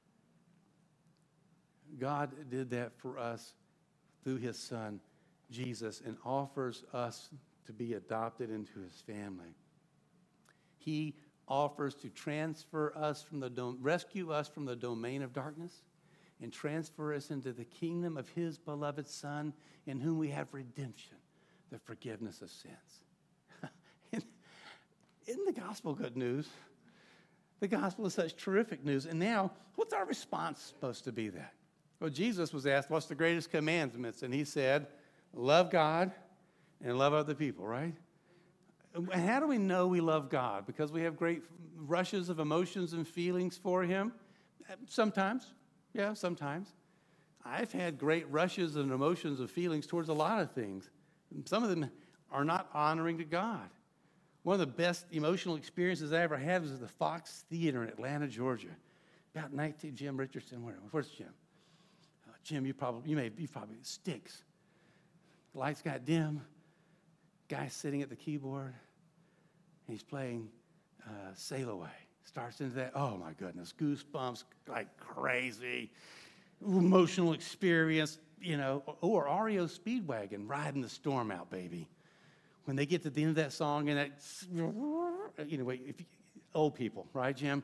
S2: God did that for us through his son, Jesus, and offers us to be adopted into his family. He offers to transfer us rescue us from the domain of darkness and transfer us into the kingdom of his beloved Son, in whom we have redemption, the forgiveness of sins. Isn't the gospel good news? The gospel is such terrific news. And now, what's our response supposed to be that? Well, Jesus was asked, what's the greatest commandments? And he said, love God and love other people, right? And how do we know we love God? Because we have great rushes of emotions and feelings for him? Sometimes. Yeah, sometimes. I've had great rushes and emotions and feelings towards a lot of things. Some of them are not honoring to God. One of the best emotional experiences I ever had was at the Fox Theater in Atlanta, Georgia. About 19, Jim Richardson, where's Jim? Jim, you probably Sticks. The lights got dim. Guy's sitting at the keyboard. And he's playing Sail Away. Starts into that, oh my goodness, goosebumps like crazy. Emotional experience, you know. Or REO Speedwagon, riding the storm out, baby. When they get to the end of that song and that, anyway, old people, right, Jim?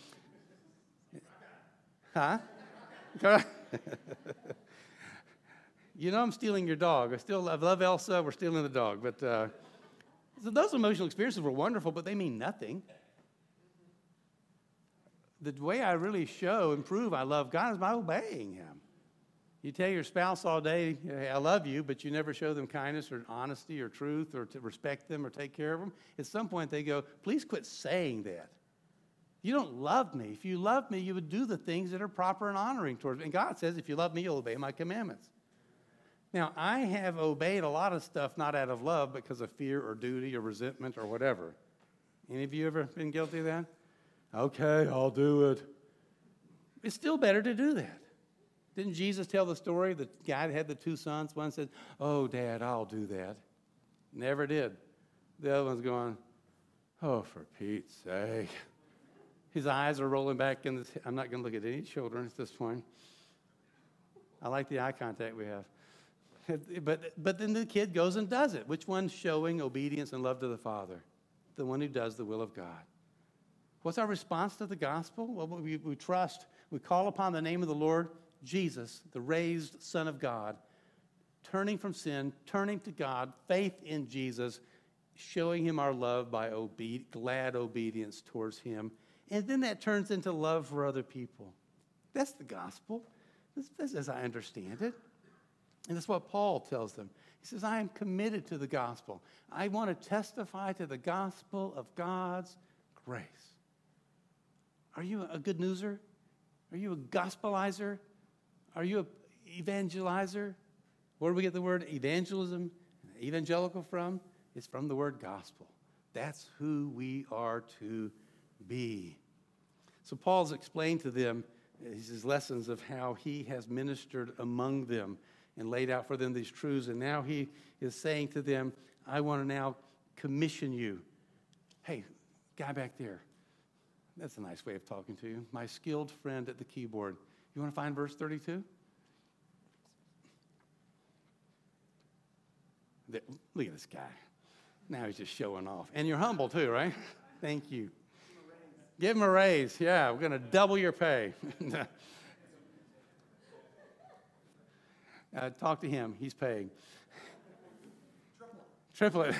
S2: Huh? You know I'm stealing your dog. I love Elsa. We're stealing the dog. But so those emotional experiences were wonderful, but they mean nothing. The way I really show and prove I love God is by obeying him. You tell your spouse all day, hey, I love you, but you never show them kindness or honesty or truth or to respect them or take care of them. At some point they go, please quit saying that. You don't love me. If you love me, you would do the things that are proper and honoring towards me. And God says, if you love me, you'll obey my commandments. Now, I have obeyed a lot of stuff not out of love, but because of fear or duty or resentment or whatever. Any of you ever been guilty of that? Okay, I'll do it. It's still better to do that. Didn't Jesus tell the story? The guy that had the two sons, one said, oh, Dad, I'll do that. Never did. The other one's going, oh, for Pete's sake. His eyes are rolling back in. I'm not going to look at any children at this point. I like the eye contact we have. But then the kid goes and does it. Which one's showing obedience and love to the Father? The one who does the will of God. What's our response to the gospel? Well, we trust. We call upon the name of the Lord Jesus, the raised Son of God, turning from sin, turning to God, faith in Jesus, showing him our love by glad obedience towards him. And then that turns into love for other people. That's the gospel. This is as I understand it. And that's what Paul tells them. He says, I am committed to the gospel. I want to testify to the gospel of God's grace. Are you a good newser? Are you a gospelizer? Are you an evangelizer? Where do we get the word evangelism, evangelical from? It's from the word gospel. That's who we are to be. So Paul's explained to them his lessons of how he has ministered among them and laid out for them these truths. And now he is saying to them, I want to now commission you. Hey, guy back there. That's a nice way of talking to you. My skilled friend at the keyboard. You want to find verse 32? Look at this guy. Now he's just showing off. And you're humble too, right? Thank you. Give him a raise. Yeah, we're going to double your pay. Talk to him. He's paying. Triple it.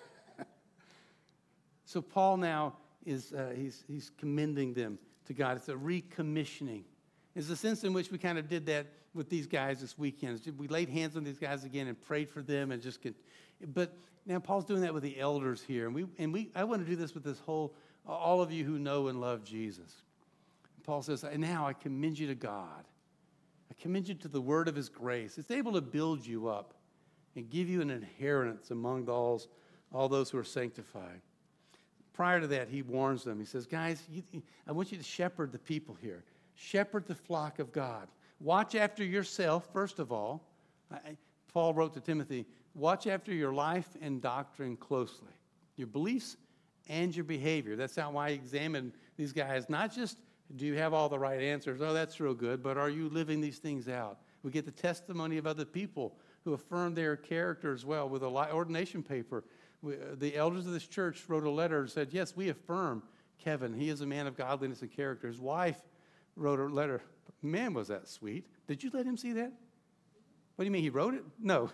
S2: So Paul now is he's commending them to God. It's a recommissioning. It's the sense in which we kind of did that with these guys this weekend. We laid hands on these guys again and prayed for them and just but now Paul's doing that with the elders here. And I want to do this with this all of you who know and love Jesus. Paul says, and now I commend you to God. I commend you to the word of his grace. It's able to build you up and give you an inheritance among all those who are sanctified. Prior to that, he warns them. He says, guys, I want you to shepherd the people here. Shepherd the flock of God. Watch after yourself, first of all. Paul wrote to Timothy, watch after your life and doctrine closely. Your beliefs and your behavior. That's how I examine these guys. Not just, do you have all the right answers? Oh, that's real good. But are you living these things out? We get the testimony of other people who affirm their character as well with an ordination paper. The elders of this church wrote a letter and said, yes, we affirm Kevin. He is a man of godliness and character. His wife wrote a letter. Man, was that sweet. Did you let him see that? What do you mean, he wrote it? No.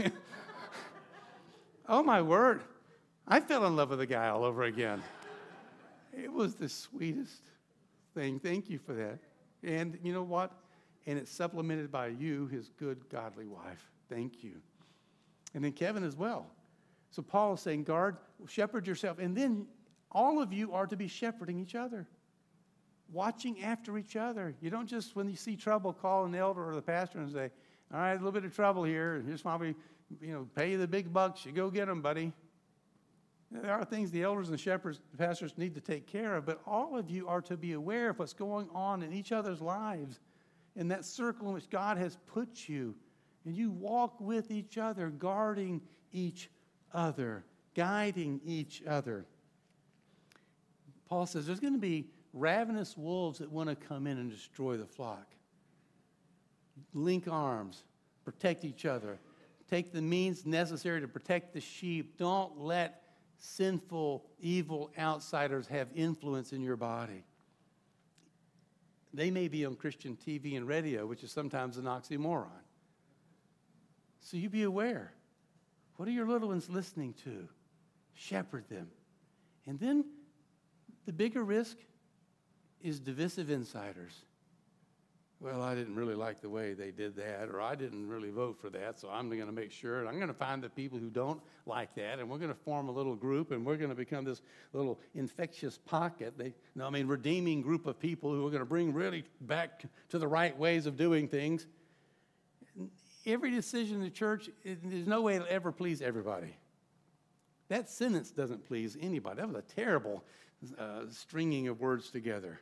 S2: Oh, my word. I fell in love with the guy all over again. It was the sweetest thing. Thank you for that. And you know what? And it's supplemented by you, his good, godly wife. Thank you. And then Kevin as well. So Paul is saying, shepherd yourself. And then all of you are to be shepherding each other. Watching after each other. You don't just, when you see trouble, call an elder or the pastor and say, all right, a little bit of trouble here. Here's why we, pay you the big bucks. You go get them, buddy. There are things the elders and shepherds, the pastors need to take care of, but all of you are to be aware of what's going on in each other's lives, in that circle in which God has put you. And you walk with each other, guarding each other, guiding each other. Paul says there's going to be ravenous wolves that want to come in and destroy the flock. Link arms, protect each other. Take the means necessary to protect the sheep. Don't let sinful, evil outsiders have influence in your body. They may be on Christian TV and radio, which is sometimes an oxymoron. So you be aware. What are your little ones listening to? Shepherd them. And then the bigger risk is divisive insiders. Well, I didn't really like the way they did that, or I didn't really vote for that, so I'm going to make sure, and I'm going to find the people who don't like that, and we're going to form a little group, and we're going to become this little infectious pocket, redeeming group of people who are going to bring really back to the right ways of doing things. Every decision in the church, there's no way it'll ever please everybody. That sentence doesn't please anybody. That was a terrible stringing of words together.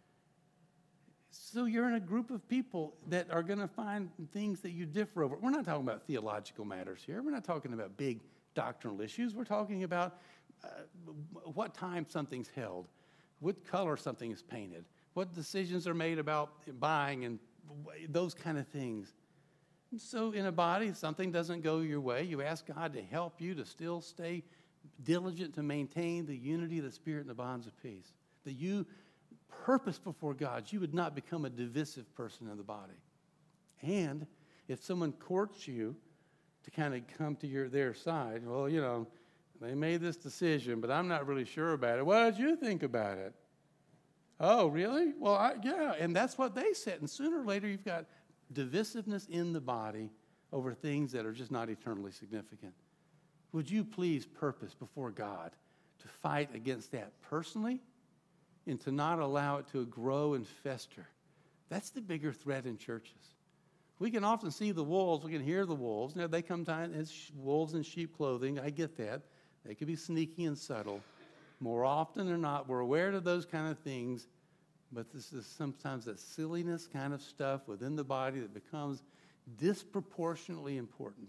S2: So you're in a group of people that are going to find things that you differ over. We're not talking about theological matters here. We're not talking about big doctrinal issues. We're talking about what time something's held, what color something is painted, what decisions are made about buying, and those kind of things. So in a body, if something doesn't go your way, you ask God to help you to still stay diligent to maintain the unity of the Spirit and the bonds of peace. That you purpose before God, you would not become a divisive person in the body. And if someone courts you to kind of come to their side, well, they made this decision, but I'm not really sure about it. What did you think about it? Oh, really? Well, yeah, and that's what they said. And sooner or later, you've got divisiveness in the body over things that are just not eternally significant. Would you please purpose before God to fight against that personally and to not allow it to grow and fester? That's the bigger threat in churches. We can often see the wolves. We can hear the wolves. Now, they come as wolves in sheep clothing. I get that. They can be sneaky and subtle. More often than not, we're aware of those kind of things, but this is sometimes that silliness kind of stuff within the body that becomes disproportionately important.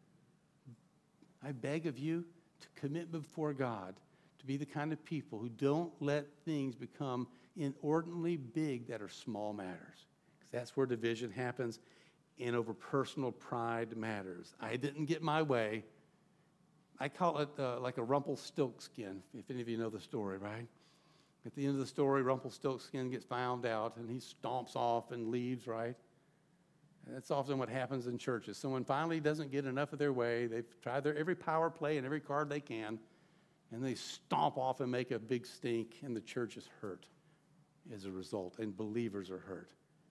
S2: I beg of you to commit before God to be the kind of people who don't let things become inordinately big that are small matters. Because that's where division happens and over personal pride matters. I didn't get my way. I call it like a Rumpelstiltskin, if any of you know the story, right? At the end of the story, Rumpelstiltskin gets found out, and he stomps off and leaves, right? That's often what happens in churches. Someone finally doesn't get enough of their way. They've tried their every power play and every card they can, and they stomp off and make a big stink, and the church is hurt as a result, and believers are hurt.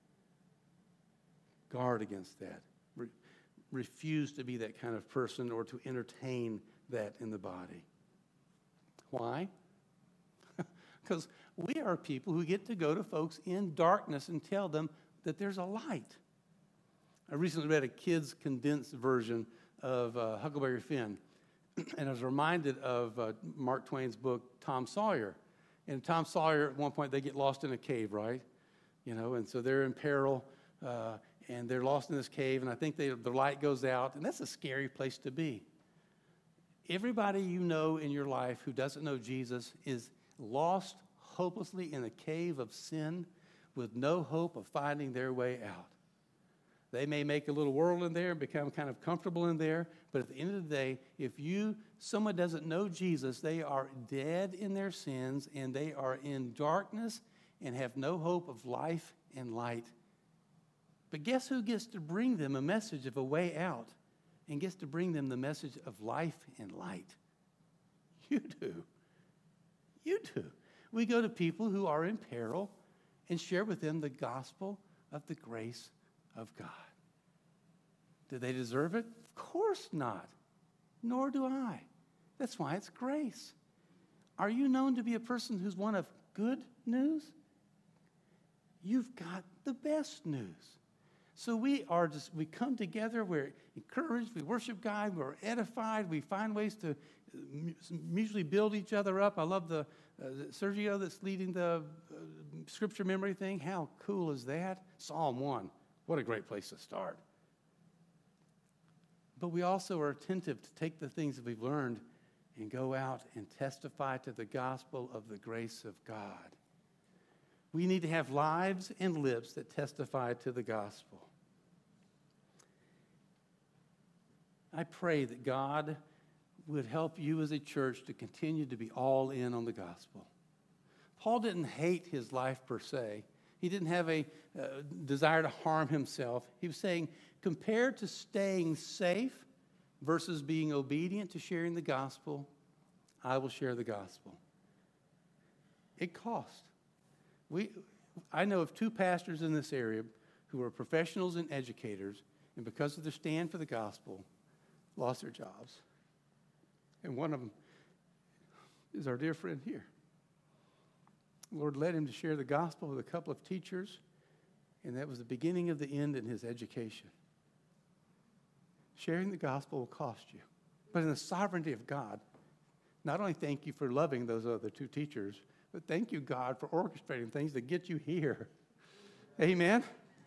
S2: Guard against that. Refuse to be that kind of person or to entertain that in the body. Why? Because we are people who get to go to folks in darkness and tell them that there's a light. I recently read a kid's condensed version of Huckleberry Finn, and I was reminded of Mark Twain's book, Tom Sawyer. And Tom Sawyer, at one point, they get lost in a cave, right? You know, and so they're in peril, and they're lost in this cave, and I think the light goes out, and that's a scary place to be. Everybody you know in your life who doesn't know Jesus is lost hopelessly in a cave of sin with no hope of finding their way out. They may make a little world in there and become kind of comfortable in there, but at the end of the day, if someone doesn't know Jesus, they are dead in their sins, and they are in darkness and have no hope of life and light. But guess who gets to bring them a message of a way out and gets to bring them the message of life and light? You do. You do. We go to people who are in peril and share with them the gospel of the grace of God. Do they deserve it? Of course not. Nor do I. That's why it's grace. Are you known to be a person who's one of good news? You've got the best news. So we come together, we're encouraged, we worship God, we're edified, we find ways to mutually build each other up. I love the Sergio that's leading the scripture memory thing. How cool is that? Psalm 1. What a great place to start. But we also are attentive to take the things that we've learned and go out and testify to the gospel of the grace of God. We need to have lives and lips that testify to the gospel. I pray that God would help you as a church to continue to be all in on the gospel. Paul didn't hate his life per se. He didn't have a desire to harm himself. He was saying, compared to staying safe versus being obedient to sharing the gospel, I will share the gospel. It costs. I know of two pastors in this area who are professionals and educators, and because of their stand for the gospel, lost their jobs. And one of them is our dear friend here. The Lord led him to share the gospel with a couple of teachers, and that was the beginning of the end in his education. Sharing the gospel will cost you. But in the sovereignty of God, not only thank you for loving those other two teachers, but thank you, God, for orchestrating things to get you here. Amen?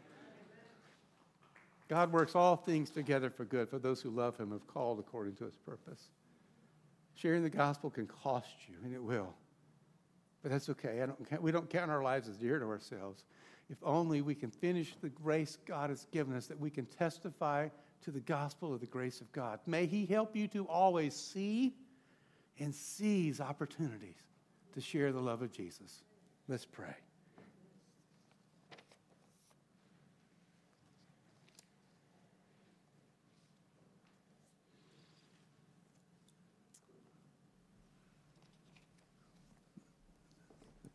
S2: God works all things together for good for those who love him, have called according to his purpose. Sharing the gospel can cost you, and it will. But that's okay. We don't count our lives as dear to ourselves. If only we can finish the grace God has given us, that we can testify to the gospel of the grace of God. May he help you to always see and seize opportunities to share the love of Jesus. Let's pray.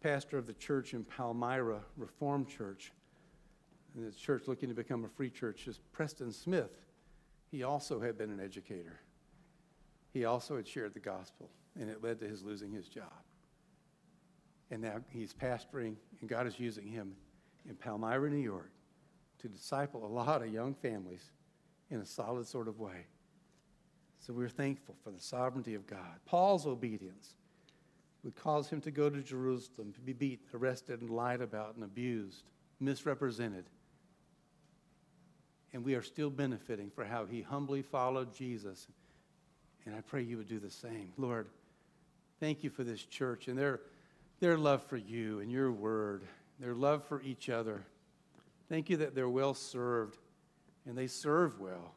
S2: pastor of the church in Palmyra, Reformed Church, and the church looking to become a free church, is Preston Smith. He also had been an educator. He also had shared the gospel, and it led to his losing his job. And now he's pastoring, and God is using him in Palmyra, New York, to disciple a lot of young families in a solid sort of way. So we're thankful for the sovereignty of God. Paul's obedience would cause him to go to Jerusalem, to be beaten, arrested, and lied about, and abused, misrepresented. And we are still benefiting for how he humbly followed Jesus. And I pray you would do the same. Lord, thank you for this church and their love for you and your word, their love for each other. Thank you that they're well served and they serve well.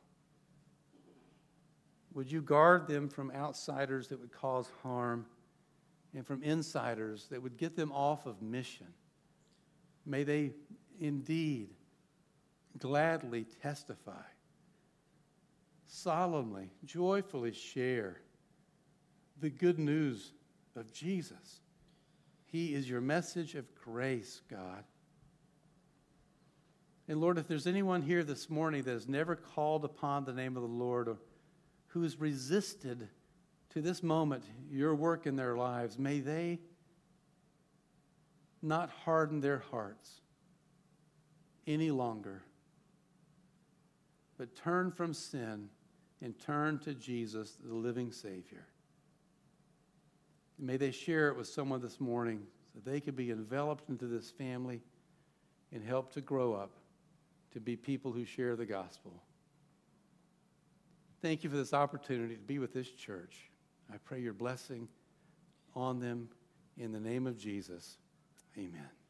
S2: Would you guard them from outsiders that would cause harm and from insiders that would get them off of mission? May they indeed gladly testify, solemnly, joyfully share the good news of Jesus. He is your message of grace, God. And Lord, if there's anyone here this morning that has never called upon the name of the Lord, or who has resisted to this moment your work in their lives, may they not harden their hearts any longer, but turn from sin and turn to Jesus, the living Savior. May they share it with someone this morning so they can be enveloped into this family and help to grow up to be people who share the gospel. Thank you for this opportunity to be with this church. I pray your blessing on them in the name of Jesus. Amen.